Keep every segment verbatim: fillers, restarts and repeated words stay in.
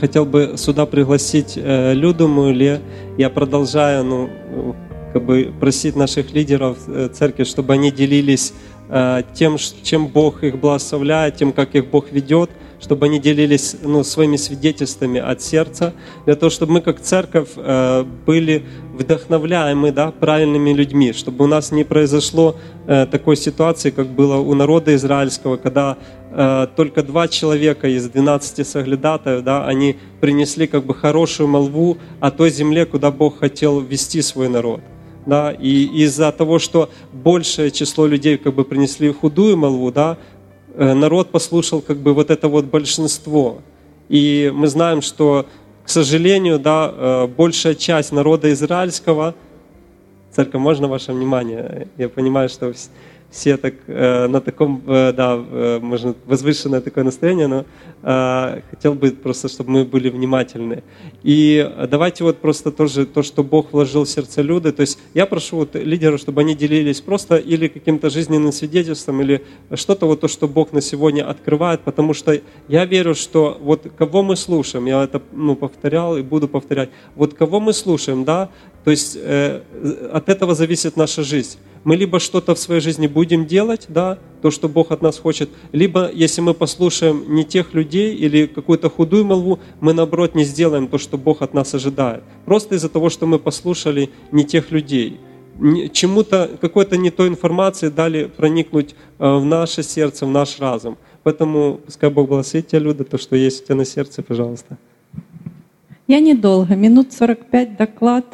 хотел бы сюда пригласить э, Люду Муэле. Я продолжаю, ну, как бы просить наших лидеров э, церкви, чтобы они делились э, тем, чем Бог их благословляет, тем, как их Бог ведет, чтобы они делились, ну, своими свидетельствами от сердца, для того, чтобы мы как церковь э, были вдохновляемы, да, правильными людьми, чтобы у нас не произошло э, такой ситуации, как было у народа израильского, когда э, только два человека из двенадцати соглядатаев, да, они принесли как бы хорошую молву о той земле, куда Бог хотел ввести свой народ. Да, и из-за того, что большее число людей как бы принесли худую молву, да, народ послушал как бы вот это вот большинство. И мы знаем, что, к сожалению, да, большая часть народа израильского, церковь, можно ваше внимание? Я понимаю, что все так на таком, да, можно возвышенное такое настроение, но хотел бы просто, чтобы мы были внимательны. И давайте вот просто тоже то, что Бог вложил в сердце Люды. То есть я прошу вот лидеров, чтобы они делились просто или каким-то жизненным свидетельством, или что-то вот то, что Бог на сегодня открывает, потому что я верю, что вот кого мы слушаем, я это, ну, повторял и буду повторять, вот кого мы слушаем, да, то есть э, от этого зависит наша жизнь. Мы либо что-то в своей жизни будем делать, да, то, что Бог от нас хочет, либо, если мы послушаем не тех людей или какую-то худую молву, мы, наоборот, не сделаем то, что Бог от нас ожидает. Просто из-за того, что мы послушали не тех людей. Чему-то, какой-то не той информации дали проникнуть в наше сердце, в наш разум. Поэтому пускай Бог благословит тебя, Люда, то, что есть у тебя на сердце, пожалуйста. Я недолго, минут сорок пять доклад.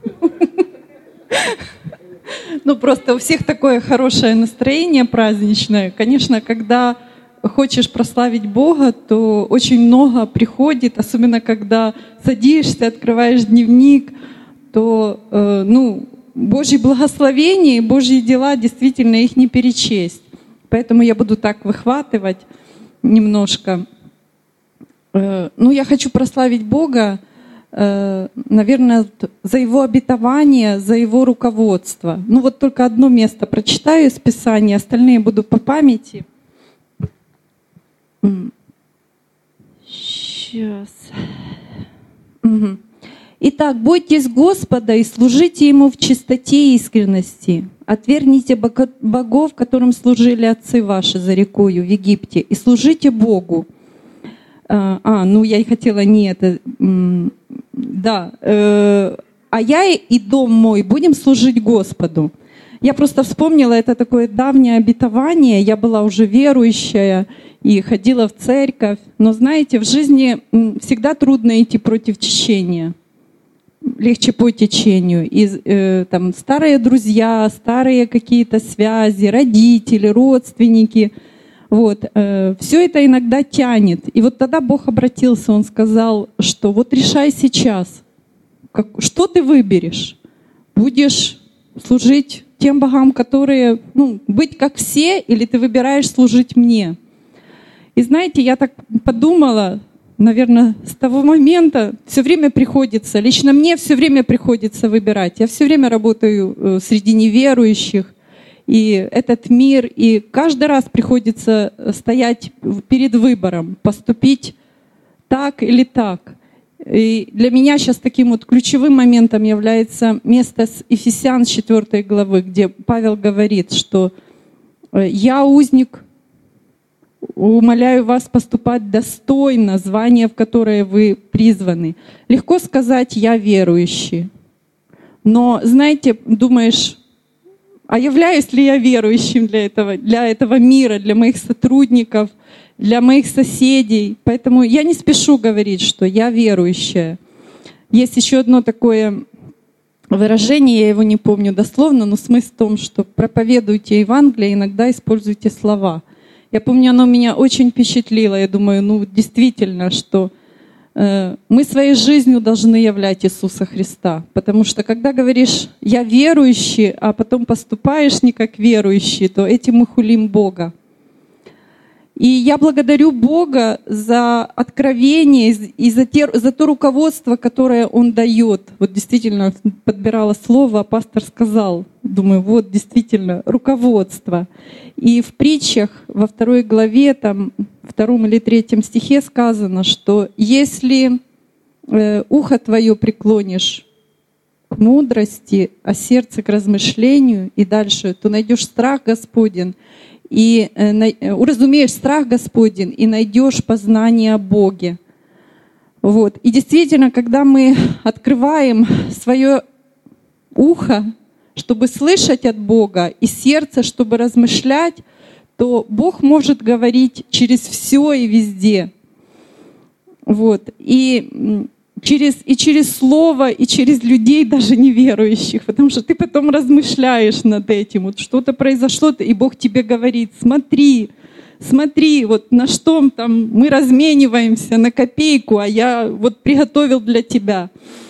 Ну, просто у всех такое хорошее настроение праздничное. Конечно, когда хочешь прославить Бога, то очень много приходит, особенно когда садишься, открываешь дневник, то, э, ну, Божьи благословения и Божьи дела, действительно, их не перечесть. Поэтому я буду так выхватывать немножко. Э, ну, я хочу прославить Бога, наверное, за Его обетование, за Его руководство. Ну вот только одно место прочитаю из Писания, остальные буду по памяти. Сейчас. Угу. Итак, бойтесь Господа и служите Ему в чистоте и искренности. Отвергните богов, которым служили отцы ваши за рекою в Египте, и служите Богу. А, ну я и хотела не это... Да, э, а я и дом мой будем служить Господу. Я просто вспомнила, это такое давнее обетование. Я была уже верующая и ходила в церковь. Но знаете, в жизни всегда трудно идти против течения. Легче по течению. И э, там старые друзья, старые какие-то связи, родители, родственники. Вот, э, все это иногда тянет. И вот тогда Бог обратился, Он сказал, что вот решай сейчас, как, что ты выберешь? Будешь служить тем богам, которые, ну, быть как все, или ты выбираешь служить мне? И знаете, я так подумала, наверное, с того момента все время приходится, лично мне все время приходится выбирать. Я все время работаю среди неверующих, и этот мир, и каждый раз приходится стоять перед выбором, поступить так или так. И для меня сейчас таким вот ключевым моментом является место с Ефесян четвёртой главы, где Павел говорит, что «Я, узник, умоляю вас поступать достойно звания, в которое вы призваны». Легко сказать «я верующий», но, знаете, думаешь, а являюсь ли я верующим для этого, для этого мира, для моих сотрудников, для моих соседей? Поэтому я не спешу говорить, что я верующая. Есть еще одно такое выражение, я его не помню дословно, но смысл в том, что проповедуйте Евангелие, иногда используйте слова. Я помню, оно меня очень впечатлило. Я думаю, ну действительно, что мы своей жизнью должны являть Иисуса Христа. Потому что когда говоришь «я верующий», а потом поступаешь не как верующий, то этим мы хулим Бога. И я благодарю Бога за откровение и за, те, за то руководство, которое Он дает. Вот действительно подбирала слово, а пастор сказал. Думаю, вот действительно руководство. И в притчах во второй главе, там, втором или третьем стихе сказано, что если э, ухо твое преклонишь к мудрости, а сердце к размышлению, и дальше, то найдешь страх Господень, и э, уразумеешь страх Господень, и найдешь познание о Боге. Вот. И действительно, когда мы открываем свое ухо, чтобы слышать от Бога, и сердце, чтобы размышлять, то Бог может говорить через все и везде. Вот. И через, и через слово, и через людей, даже неверующих, потому что ты потом размышляешь над этим. Вот что-то произошло, и Бог тебе говорит: смотри, смотри, вот на что там мы размениваемся, на копейку, а я вот приготовил для тебя.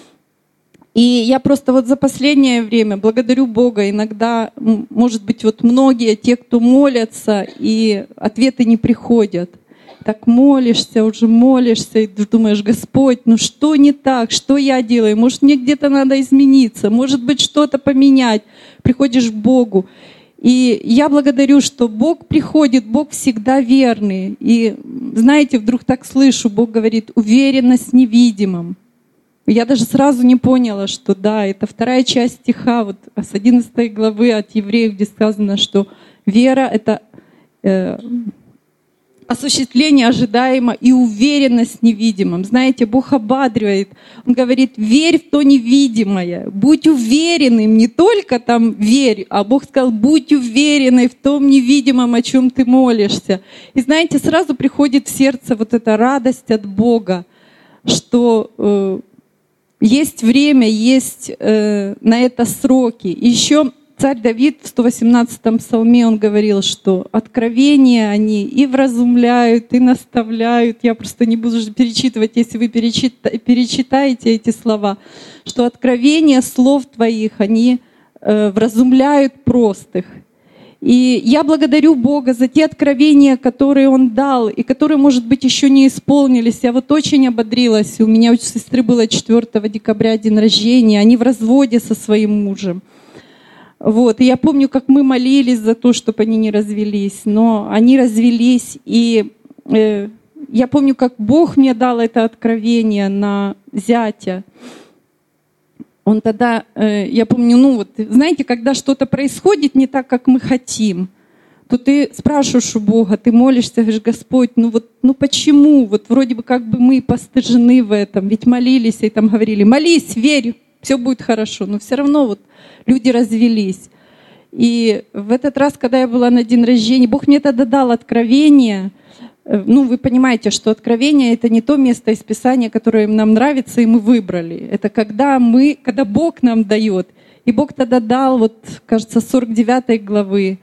И я просто вот за последнее время благодарю Бога. Иногда, может быть, вот многие, те, кто молятся, и ответы не приходят. Так молишься, уже молишься, и думаешь: Господь, ну что не так, что я делаю? Может, мне где-то надо измениться, может быть, что-то поменять. Приходишь к Богу. И я благодарю, что Бог приходит, Бог всегда верный. И знаете, вдруг так слышу, Бог говорит: уверенность в невидимом. Я даже сразу не поняла, что да, это вторая часть стиха, вот с одиннадцатой главы от Евреев, где сказано, что вера — это э, осуществление ожидаемо и уверенность в невидимом. Знаете, Бог ободривает, Он говорит: верь в то невидимое, будь уверенным, не только там верь, а Бог сказал: будь уверенной в том невидимом, о чем ты молишься. И знаете, сразу приходит в сердце вот эта радость от Бога, что э, есть время, есть э, на это сроки. И еще царь Давид в сто восемнадцатом псалме, он говорил, что откровения они и вразумляют, и наставляют. Я просто не буду же перечитывать, если вы перечита, перечитаете эти слова, что откровения слов твоих, они э, вразумляют простых. И я благодарю Бога за те откровения, которые Он дал, и которые, может быть, еще не исполнились. Я вот очень ободрилась. У меня у сестры было четвёртого декабря день рождения. Они в разводе со своим мужем. Вот. И я помню, как мы молились за то, чтобы они не развелись. Но они развелись. И э, я помню, как Бог мне дал это откровение на зятя. Он тогда, я помню, ну вот, знаете, когда что-то происходит не так, как мы хотим, то ты спрашиваешь у Бога, ты молишься, говоришь: Господь, ну вот, ну почему? Вот вроде бы как бы мы постыжены в этом, ведь молились и там говорили: молись, верь, все будет хорошо. Но все равно вот люди развелись. И в этот раз, когда я была на день рождения, Бог мне тогда дал откровение. Ну, вы понимаете, что откровение — это не то место из Писания, которое нам нравится, и мы выбрали. Это когда мы, когда Бог нам дает. И Бог тогда дал, вот, кажется, сорок девятой главы,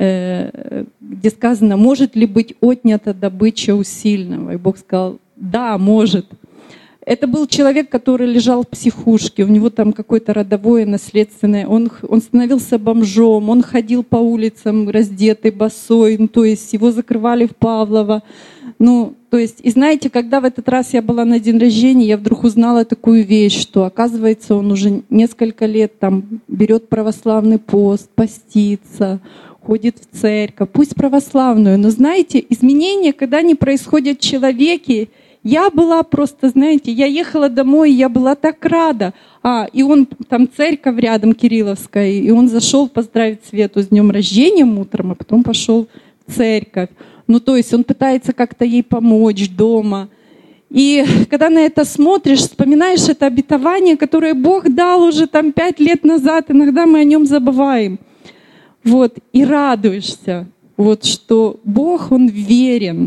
э, где сказано: может ли быть отнята добыча у сильного? И Бог сказал: да, может. Это был человек, который лежал в психушке, у него там какое-то родовое, наследственное. Он, он становился бомжом, он ходил по улицам раздетый, босой, ну, то есть его закрывали в Павлово. Ну, то есть, и знаете, когда в этот раз я была на день рождения, я вдруг узнала такую вещь, что, оказывается, он уже несколько лет там берет православный пост, постится, ходит в церковь, пусть православную. Но знаете, изменения, когда они происходят в человеке, я была просто, знаете, я ехала домой, я была так рада. А, и он, там церковь рядом Кирилловская, и он зашел поздравить Свету с днем рождения утром, а потом пошел в церковь. Ну, то есть он пытается как-то ей помочь дома. И когда на это смотришь, вспоминаешь это обетование, которое Бог дал уже там пять лет назад, иногда мы о нем забываем. Вот, и радуешься, вот, что Бог, Он верен.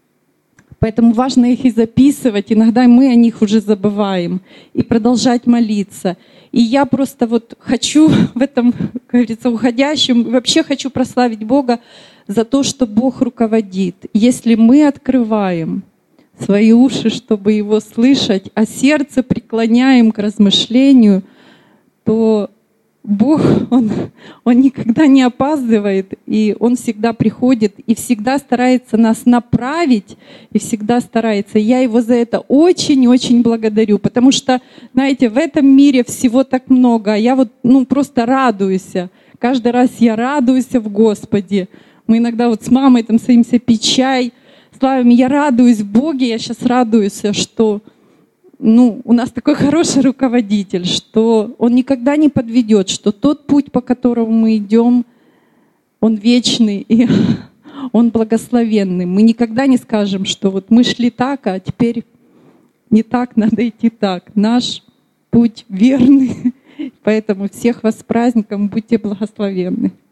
Поэтому важно их и записывать. Иногда мы о них уже забываем. И продолжать молиться. И я просто вот хочу в этом, как говорится, уходящем, вообще хочу прославить Бога за то, что Бог руководит. Если мы открываем свои уши, чтобы Его слышать, а сердце преклоняем к размышлению, то Бог, Он, Он никогда не опаздывает, и Он всегда приходит, и всегда старается нас направить, и всегда старается. Я Его за это очень-очень благодарю, потому что, знаете, в этом мире всего так много, а я вот ну, просто радуюсь. Каждый раз я радуюсь в Господе. Мы иногда вот с мамой там садимся пить чай, славим, я радуюсь в Боге, я сейчас радуюсь, что ну, у нас такой хороший руководитель, что он никогда не подведет, что тот путь, по которому мы идем, он вечный и он благословенный. Мы никогда не скажем, что вот мы шли так, а теперь не так, надо идти так. Наш путь верный. Поэтому всех вас с праздником, будьте благословенны.